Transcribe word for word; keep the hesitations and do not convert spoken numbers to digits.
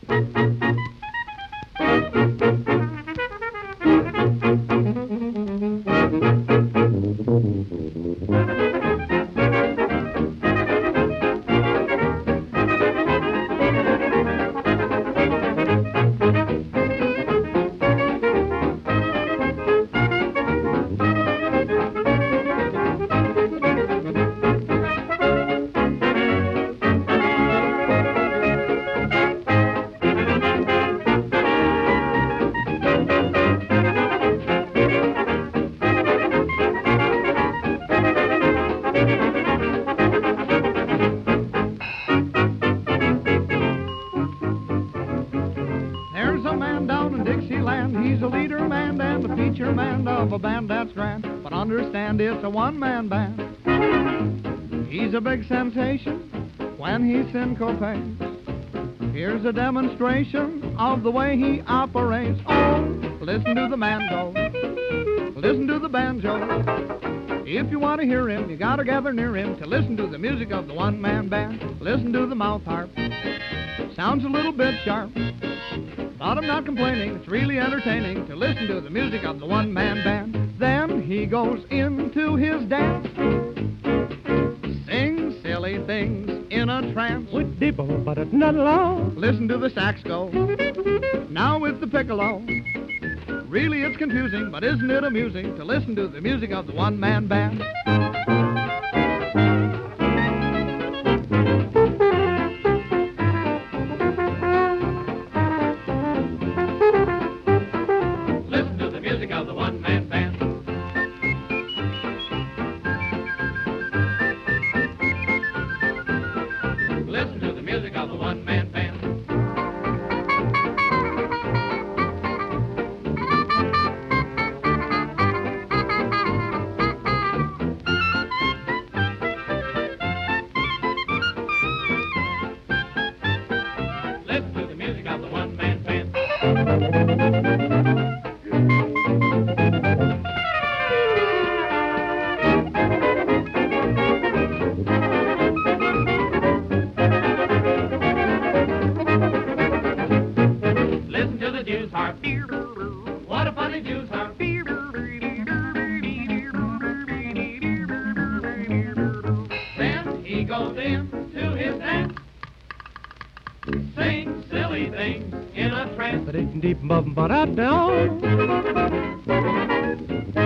He's a leader man and the feature man of a band that's grand. But understand it's a one-man band. He's a big sensation when he syncopates. Here's a demonstration of the way he operates. Oh, listen to the man go. Listen to the banjo. If you want to hear him, you gotta gather near him to listen to the music of the one-man band. Listen to the mouth harp. Sounds a little bit sharp. But I'm not complaining, it's really entertaining to listen to the music of the one-man band. Then he goes into his dance, sings silly things in a trance. With the bow, but it's not long. Listen to the sax go, now with the piccolo. Really it's confusing, but isn't it amusing to listen to the music of the one-man band? Listen to the music of the one-man band. Listen to the music of the one-man band. What a funny Jew's harp. Then he goes into his dance, sings silly things in a trance. But it's deep above, but I don't.